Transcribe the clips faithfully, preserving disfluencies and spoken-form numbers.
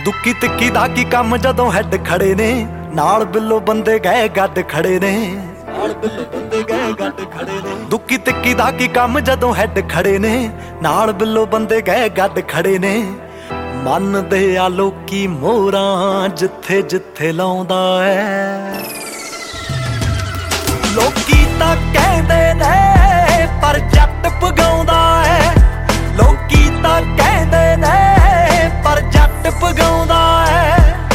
ਦੁੱਕੀ ਤਿੱਕੀ ਦਾ ਕੀ ਕੰਮ ਜਦੋਂ ਹੈਡ ਖੜੇ ਨੇ, ਨਾਲ ਬਿੱਲੋ ਬੰਦੇ ਗਏ ਗੱਡ ਖੜੇ ਨੇ, ਨਾਲ ਬਿੱਲੋ ਬੰਦੇ ਗਏ ਗੱਡ ਖੜੇ ਨੇ। ਦੁੱਕੀ ਤਿੱਕੀ ਦਾ ਕੀ ਕੰਮ ਜਦੋਂ ਹੈਡ ਖੜੇ ਨੇ, ਨਾਲ ਬਿੱਲੋ ਬੰਦੇ ਗਏ ਗੱਡ ਖੜੇ ਨੇ। ਮੰਨਦੇ ਆ ਲੋਕੀ ਮੋਹਰਾਂ ਜਿੱਥੇ ਜਿੱਥੇ ਲਾਉਂਦਾ ਐ, ਲੋਕੀ ਤਾਂ ਕਹਿੰਦੇ ਨੇ ਪਰ ਜੱਟ ਪਗਾਉਂਦਾ ਐ, ਲੋਕੀ ਤਾਂ ਕਹਿੰਦੇ ਨੇ ਪਰ ਜੱਟ ਪਗਾਉਂਦਾ ਐ।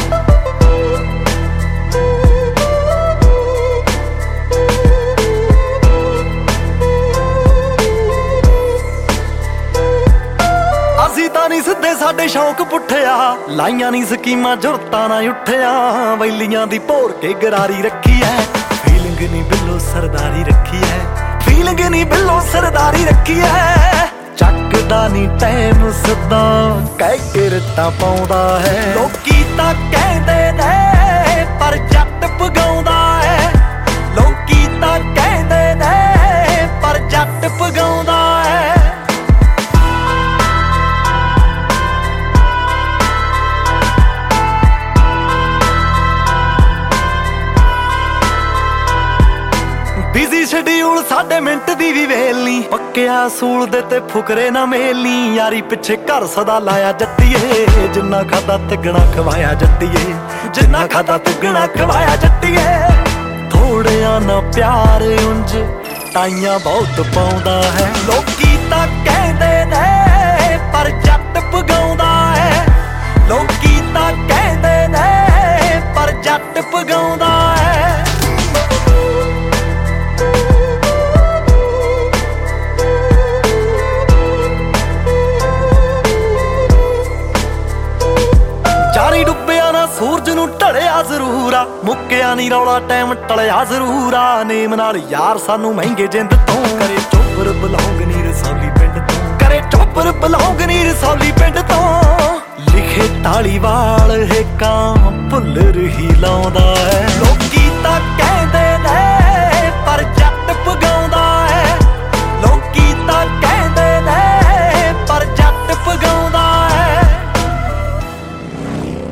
ਅਸੀਂ ਤਾਂ ਨਹੀਂ ਸਿੱਧੇ ਸਾਡੇ ਸ਼ੌਂਕ ਪੁੱਠਿਆ, ਲਾਈਆਂ ਨਹੀਂ ਸਕੀਮਾਂ ਜੁਰਤਾਂ ਨਾ ਉੱਠਿਆ, ਵੈਲੀਆਂ ਦੀ ਭੋਰ ਕੇ ਗਰਾਰੀ ਰੱਖੀ ਐ, ਫੀਲਿੰਗ ਨੀ ਬਿੱਲੋ ਸਰਦਾਰੀ ਰੱਖੀ ਐ, ਫੀਲਿੰਗ ਨੀ ਬਿੱਲੋ ਸਰਦਾਰੀ ਰੱਖੀ ਐ। ਚੱਕਦਾ ਨੀ ਟਾਈਮ ਸਦਾ ਕਹਿ ਕੇ ਰੱਟਾਂ ਪਾਉਂਦਾ ਹੈ, ਲੋਕੀ ਤਾਂ ਕਹਿੰਦੇ ਨੇ ਪਰ ਜੱਟ ਪਗਾਉਂਦਾ ਐ, ਲੋਕੀ ਤਾਂ ਕਹਿੰਦੇ ਨੇ ਪਰ ਜੱਟ ਪਗਾਉਂਦਾ ਐ। ਬਿਜ਼ੀ ਸ਼ਡਿਊਲ ਸਾਡੇ ਮਿੰਟ ਦੀ ਵੀ ਵੇਲ ਨੀ, ਪੱਕਿਆ ਸੂਲ ਦੇ ਤੇ ਫੁਕਰੇ ਨਾ ਮੇਲਨੀ, ਯਾਰੀ ਪਿੱਛੇ ਘਰ ਸਦਾ ਲਾਇਆ ਜੱਟੀਏ, ਜਿੰਨਾ ਖਾਦਾ ਤਿੱਗਣਾ ਖਵਾਇਆ ਜੱਟੀਏ, ਜਿੰਨਾ ਖਾਦਾ ਤਿੱਗਣਾ ਖਵਾਇਆ ਜੱਟੀਏ। ਥੋੜਿਆਂ ਨਾ ਪਿਆਰ ਉਂਝ ਟਾਈਆਂ ਬਹੁਤ ਪਾਉਂਦਾ ਹੈ, ਲੋਕੀ ਤਾਂ ਕਹਿੰਦੇ ਨੇ ਪਰ ਜੱਟ ਪਗਾਉਂਦਾ ਹੈ, ਲੋਕੀ ਤਾਂ ਕਹਿੰਦੇ ਨੇ ਪਰ ਜੱਟ ਪਗਾਉਂਦਾ ਹੈ। ਜਾਰੀ ਡੁੱਬਿਆ ਨਾ ਸੂਰਜ ਨੂੰ ਢਲਿਆ ਜ਼ਰੂਰ ਆ, ਮੁੱਕਿਆ ਨੀ ਰੌਲਾ ਟਾਈਮ ਟਲਿਆ ਜ਼ਰੂਰ ਆ, ਨੇਮ ਨਾਲ ਯਾਰ ਸਾਨੂੰ ਮਹਿੰਗੇ ਜਿੰਦ ਤੋਂ ਕਰੇ ਚੋਬਰ ਬੁਲਾਉ